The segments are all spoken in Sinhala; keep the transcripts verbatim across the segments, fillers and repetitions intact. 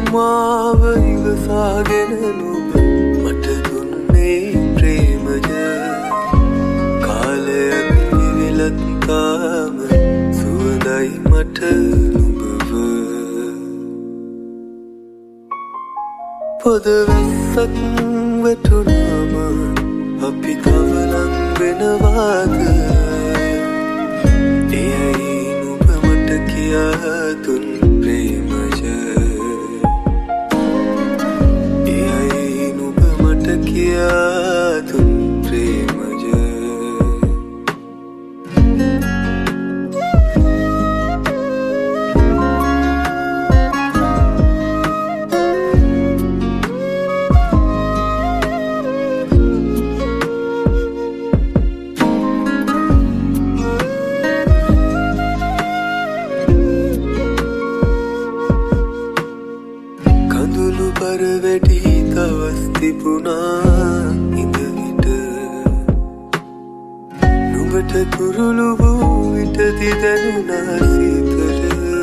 මාව ඉවසාගෙන නුඹ මට දුන්නේ ප්‍රේමය කාලයක් ඉවිලත් තාම සුවඳයි මට නුඹව පොද වැස්සක් වැටුනාම අපි තව ලං වෙනවාද එයයි නුඹ මට කියා දුන් ප්‍රේමය එයයි නුඹ මට කියා දුන් ප්‍රේමය බර වැඩි තවස් තිබුණා ඉඳවිට නුඹට කුරුළු වූ විටදි දැනුණා සීතල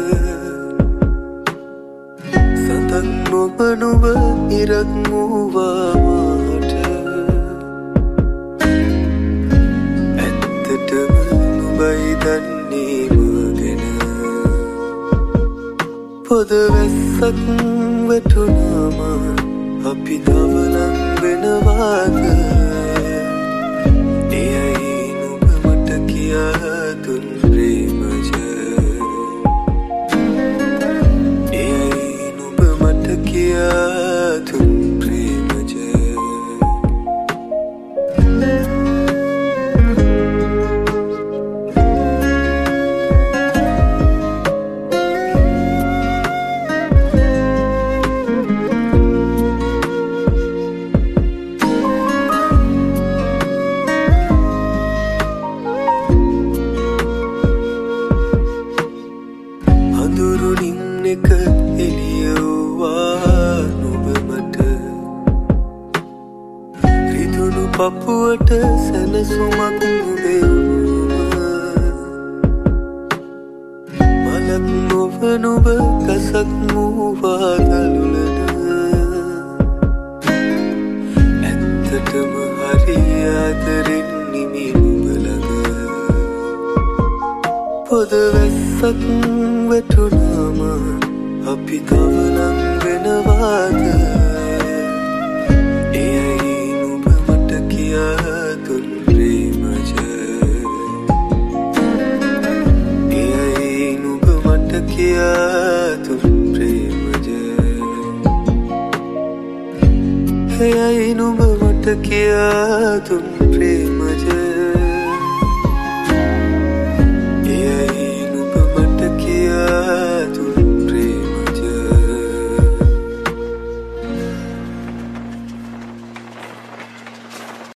සඳන් නොබ නුඹ ඉරක් වූවා මාට ඇත්තටම නුඹයි දන්නේ මගෙන පොද වැස්සක් වැටුනාම අපි තව ලං වෙනවාද එයයි නුඹ මට කියා දුන් ප්‍රේමය එයයි නුඹ මට කියා දුන් ප්‍රේමය අඳුරුනින් එක එළියවුවා නුඹ මට රිදුණු පපුවට සැනසුමක් නුඹෙව්වා මලක් නොව නුඹ ගසක් වූවා දළුලන ඇත්තටම හරි ආදරෙන් නිමි නුඹ ළඟ පොද වැස්සක් වැටුනාම අපි තව ලං වෙනවාද එයයි නුඹ මට කියා දුන් ප්‍රේමය එයයි නුඹ මට කියා දුන් ප්‍රේමය එයයි නුඹ මට කියා දුන් ප්‍රේමය